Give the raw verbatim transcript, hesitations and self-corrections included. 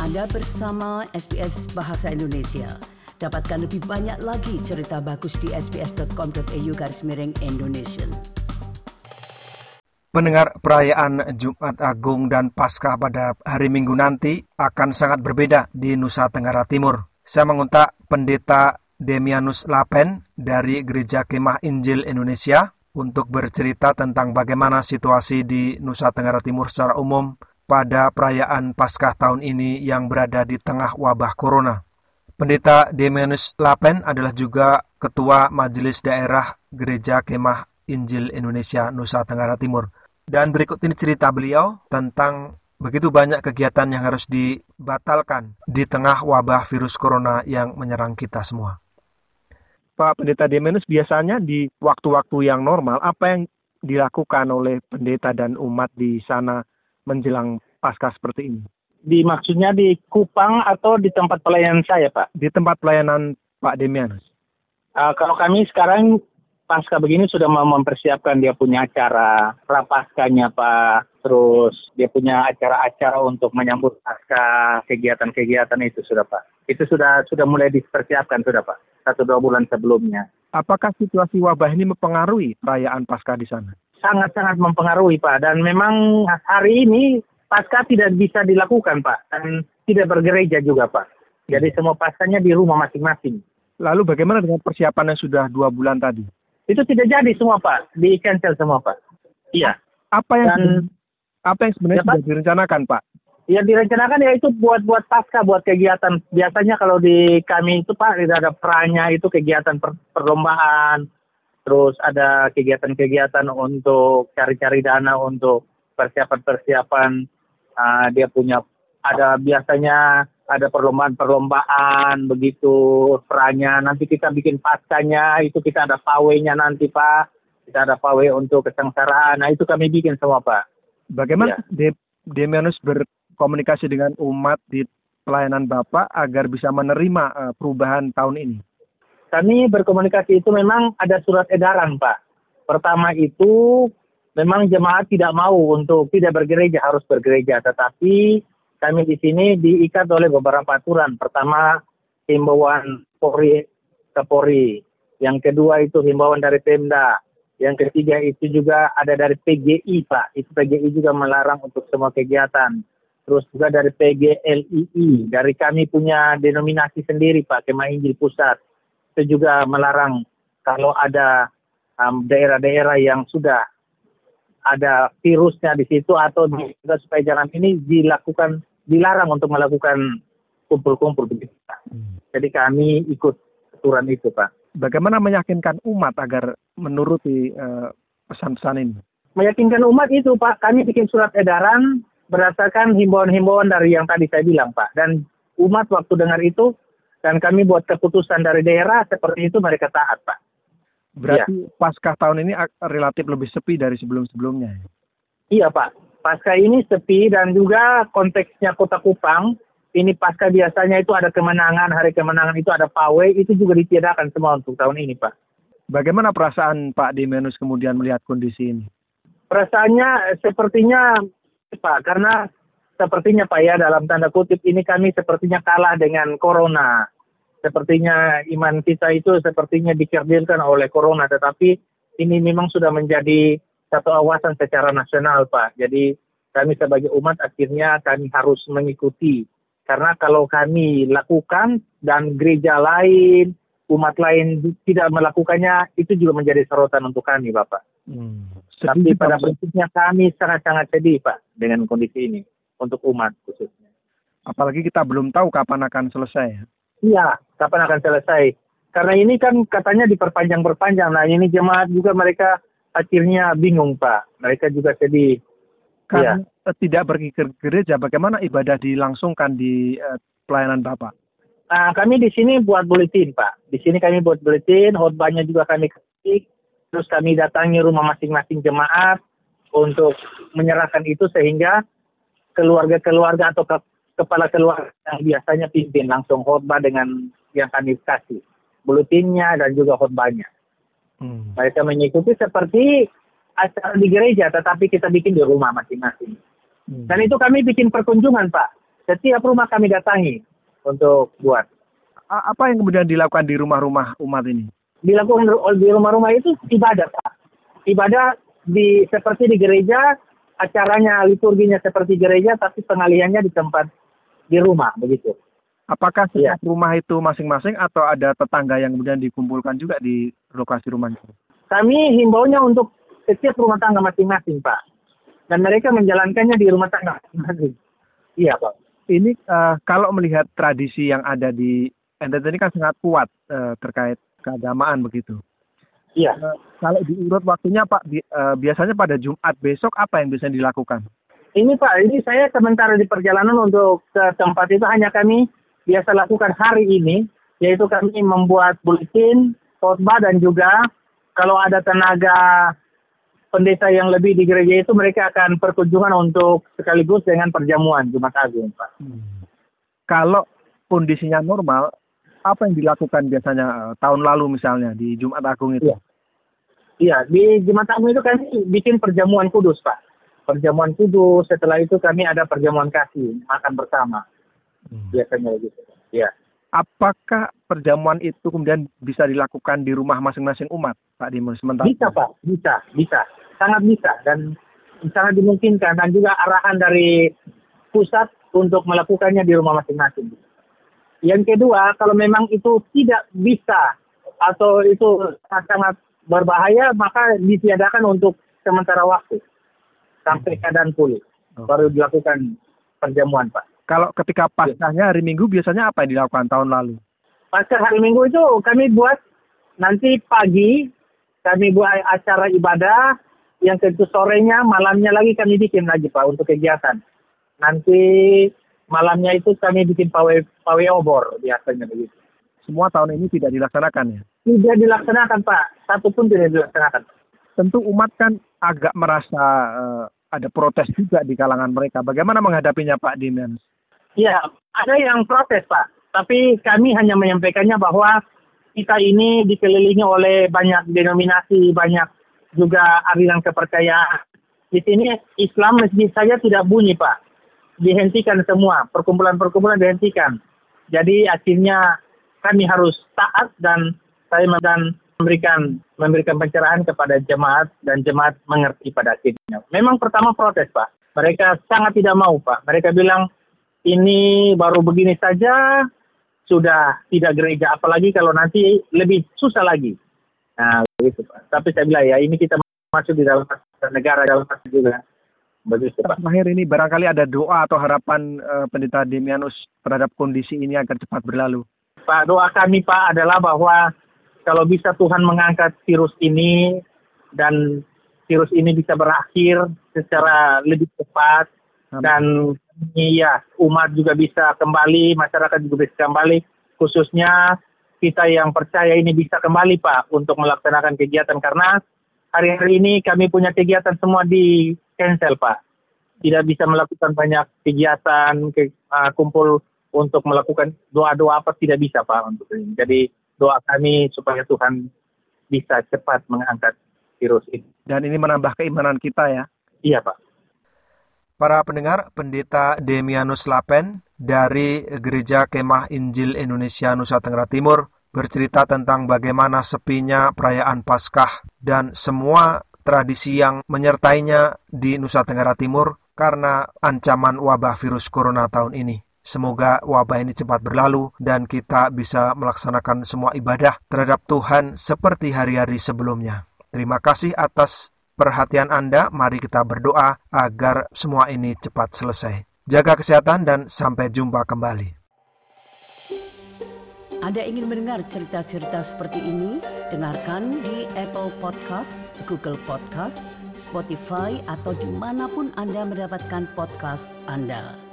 Anda bersama S B S Bahasa Indonesia. Dapatkan lebih banyak lagi cerita bagus di sbs.com.au garis miring Indonesia. Pendengar, perayaan Jumat Agung dan Paskah pada hari Minggu nanti akan sangat berbeda di Nusa Tenggara Timur. Saya mengontak Pendeta Demianus Lapen dari Gereja Kemah Injil Indonesia untuk bercerita tentang bagaimana situasi di Nusa Tenggara Timur secara umum pada perayaan Paskah tahun ini yang berada di tengah wabah Corona. Pendeta Demianus Lapen adalah juga Ketua Majelis Daerah Gereja Kemah Injil Indonesia Nusa Tenggara Timur. Dan berikut ini cerita beliau tentang begitu banyak kegiatan yang harus dibatalkan di tengah wabah virus corona yang menyerang kita semua. Pak Pendeta Demianus, biasanya di waktu-waktu yang normal, apa yang dilakukan oleh pendeta dan umat di sana menjelang Paskah seperti ini? Di maksudnya di Kupang atau di tempat pelayanan saya, Pak? Di tempat pelayanan Pak Demianus. Uh, kalau kami sekarang Pasca begini sudah mau mempersiapkan dia punya acara prapaskanya, Pak. Terus dia punya acara-acara untuk menyambut pasca, kegiatan-kegiatan itu sudah, Pak. Itu sudah sudah mulai dipersiapkan sudah, Pak. Satu dua bulan sebelumnya. Apakah situasi wabah ini mempengaruhi perayaan Pasca di sana? Sangat-sangat mempengaruhi, Pak. Dan memang hari ini Pasca tidak bisa dilakukan, Pak. Dan tidak bergereja juga, Pak. Jadi semua paskanya di rumah masing-masing. Lalu bagaimana dengan persiapan yang sudah dua bulan tadi? Itu tidak jadi semua, Pak. Di-cancel semua, Pak. Iya. Apa yang Dan, apa yang sebenarnya ya, sudah direncanakan, Pak? Ya, direncanakan ya itu buat-buat pasca, buat kegiatan. Biasanya kalau di kami itu, Pak, ada pranya itu kegiatan per, perlombaan. Terus ada kegiatan-kegiatan untuk cari-cari dana untuk persiapan-persiapan. Uh, dia punya, ada biasanya ada perlombaan-perlombaan begitu perannya. Nanti kita bikin paskanya, itu kita ada pawainya nanti, Pak. Kita ada pawai untuk kesengsaraan. Nah, itu kami bikin semua, Pak. Bagaimana ya. Demianus berkomunikasi dengan umat di pelayanan Bapak agar bisa menerima uh, perubahan tahun ini? Kami berkomunikasi itu memang ada surat edaran, Pak. Pertama itu memang jemaat tidak mau untuk tidak bergereja, harus bergereja. Tetapi kami di sini diikat oleh beberapa aturan. Pertama, himbauan Polri ke Polri. Yang kedua itu himbauan dari Pemda. Yang ketiga itu juga ada dari P G I, Pak. Itu P G I juga melarang untuk semua kegiatan. Terus juga dari P G L I I. Dari kami punya denominasi sendiri, Pak, Kemah Injil Pusat. Itu juga melarang kalau ada um, daerah-daerah yang sudah ada virusnya di situ atau di, supaya jangan ini dilakukan dilarang untuk melakukan kumpul-kumpul begitu, Pak. Hmm. Jadi kami ikut aturan itu, Pak. Bagaimana meyakinkan umat agar menuruti uh, pesan-pesan ini? Meyakinkan umat itu, Pak, kami bikin surat edaran berdasarkan himbauan-himbauan dari yang tadi saya bilang, Pak. Dan umat waktu dengar itu dan kami buat keputusan dari daerah seperti itu mereka taat, Pak. Berarti ya. Paskah tahun ini relatif lebih sepi dari sebelum-sebelumnya. Iya, Pak. Pasca ini sepi dan juga konteksnya Kota Kupang, ini pasca biasanya itu ada kemenangan, hari kemenangan itu ada pawai, itu juga ditiadakan semua untuk tahun ini, Pak. Bagaimana perasaan Pak Demianus kemudian melihat kondisi ini? Perasaannya sepertinya, Pak, karena sepertinya, Pak, ya, dalam tanda kutip ini kami sepertinya kalah dengan Corona. Sepertinya iman kita itu sepertinya dikerdilkan oleh Corona, tetapi ini memang sudah menjadi satu awasan secara nasional, Pak. Jadi kami sebagai umat akhirnya kami harus mengikuti. Karena kalau kami lakukan dan gereja lain, umat lain tidak melakukannya, itu juga menjadi sorotan untuk kami, Bapak. Hmm. Tapi pada prinsipnya kami sangat-sangat sedih, Pak, dengan kondisi ini untuk umat khususnya. Apalagi kita belum tahu kapan akan selesai. Iya, kapan akan selesai. Karena ini kan katanya diperpanjang-perpanjang. Nah, ini jemaat juga mereka akhirnya bingung, Pak. Mereka juga sedih. Karena ya. Tidak pergi ke gereja, bagaimana ibadah dilangsungkan di uh, pelayanan Bapak? Nah, kami di sini buat buletin, Pak. Di sini kami buat buletin, khotbahnya juga kami ketik. Terus kami datangi rumah masing-masing jemaat untuk menyerahkan itu sehingga keluarga-keluarga atau ke, kepala keluarga yang biasanya pimpin langsung khotbah dengan yang kami kasih. Buletinnya dan juga khotbahnya. Hmm. Mereka mengikuti seperti acara di gereja, tetapi kita bikin di rumah masing-masing. Hmm. Dan itu kami bikin perkunjungan, Pak. setiap rumah kami datangi untuk buat. A- Apa yang kemudian dilakukan di rumah-rumah umat ini? Dilakukan di rumah-rumah itu ibadah, Pak. Ibadah di seperti di gereja, acaranya liturginya seperti gereja, tapi pengalihannya di tempat di rumah begitu. Apakah Iya. setiap rumah itu masing-masing atau ada tetangga yang kemudian dikumpulkan juga di lokasi rumahnya? Kami himbaunya untuk setiap rumah tangga masing-masing, Pak. Dan mereka menjalankannya di rumah tangga masing-masing. Iya, Pak. Ini eh, kalau melihat tradisi yang ada di N T T ini kan sangat kuat eh, terkait keagamaan begitu. Iya. Eh, kalau diurut waktunya Pak, bi- eh, biasanya pada Jumat besok apa yang bisa dilakukan? Ini Pak, ini saya sementara di perjalanan untuk ke tempat itu hanya kami biasa lakukan hari ini, yaitu kami membuat buletin, khotbah, dan juga kalau ada tenaga pendeta yang lebih di gereja itu, mereka akan perkunjungan untuk sekaligus dengan perjamuan Jumat Agung, Pak. Hmm. Kalau kondisinya normal, apa yang dilakukan biasanya eh, tahun lalu misalnya di Jumat Agung itu? Iya. Iya, di Jumat Agung itu kami bikin perjamuan kudus, Pak. Perjamuan kudus, setelah itu kami ada perjamuan kasih, makan bersama. Hmm. Biasanya begitu. Iya. Apakah perjamuan itu kemudian bisa dilakukan di rumah masing-masing umat, Pak Dimus? Sementara Bisa, Pak. Bisa, bisa. Sangat bisa. Dan sangat dimungkinkan. Dan juga arahan dari pusat untuk melakukannya di rumah masing-masing. Yang kedua, kalau memang itu tidak bisa atau itu sangat berbahaya, maka ditiadakan untuk sementara waktu. Sampai keadaan pulih. Oh. Baru dilakukan perjamuan, Pak. Kalau ketika Paskahnya hari Minggu biasanya apa yang dilakukan tahun lalu? Pasca hari Minggu itu kami buat nanti pagi, kami buat acara ibadah, yang kedua sorenya, malamnya lagi kami bikin lagi, Pak, untuk kegiatan. Nanti malamnya itu kami bikin pawai, pawai obor, biasanya begitu. Semua tahun ini tidak dilaksanakan ya? Tidak dilaksanakan, Pak. Satu pun tidak dilaksanakan. Tentu umat kan agak merasa eh, ada protes juga di kalangan mereka. Bagaimana menghadapinya Pak Dimus? Ya, ada yang protes, Pak. Tapi kami hanya menyampaikannya bahwa kita ini dikelilingi oleh banyak denominasi, banyak juga aliran kepercayaan. Di sini Islam masjid saja tidak bunyi, Pak. Dihentikan semua, perkumpulan-perkumpulan dihentikan. Jadi akhirnya kami harus taat dan saya dan memberikan memberikan pencerahan kepada jemaat dan jemaat mengerti pada akhirnya. Memang pertama protes, Pak. Mereka sangat tidak mau, Pak. Mereka bilang ini baru begini saja sudah tidak gereja, apalagi kalau nanti lebih susah lagi. Nah, begitu, Pak. Tapi saya bilang ya, ini kita masuk di dalam negara, dalam juga. Begitu, Pak. Terakhir ini barangkali ada doa atau harapan uh, Pendeta Demianus terhadap kondisi ini agar cepat berlalu. Pak, doa kami, Pak, adalah bahwa kalau bisa Tuhan mengangkat virus ini dan virus ini bisa berakhir secara lebih cepat. Dan ya, umat juga bisa kembali, masyarakat juga bisa kembali, khususnya kita yang percaya ini bisa kembali, Pak, untuk melaksanakan kegiatan. Karena hari-hari ini kami punya kegiatan semua di cancel, Pak. Tidak bisa melakukan banyak kegiatan, ke, uh, kumpul untuk melakukan doa-doa apa, tidak bisa, Pak, untuk ini. Jadi doa kami supaya Tuhan bisa cepat mengangkat virus ini. Dan ini menambah keimanan kita ya. Iya, Pak. Para pendengar, Pendeta Demianus Lapen dari Gereja Kemah Injil Indonesia Nusa Tenggara Timur bercerita tentang bagaimana sepinya perayaan Paskah dan semua tradisi yang menyertainya di Nusa Tenggara Timur karena ancaman wabah virus corona tahun ini. Semoga wabah ini cepat berlalu dan kita bisa melaksanakan semua ibadah terhadap Tuhan seperti hari-hari sebelumnya. Terima kasih atas perhatian Anda. Mari kita berdoa agar semua ini cepat selesai. Jaga kesehatan dan sampai jumpa kembali. Anda ingin mendengar cerita-cerita seperti ini? Dengarkan di Apple Podcast, Google Podcast, Spotify, atau dimanapun Anda mendapatkan podcast Anda.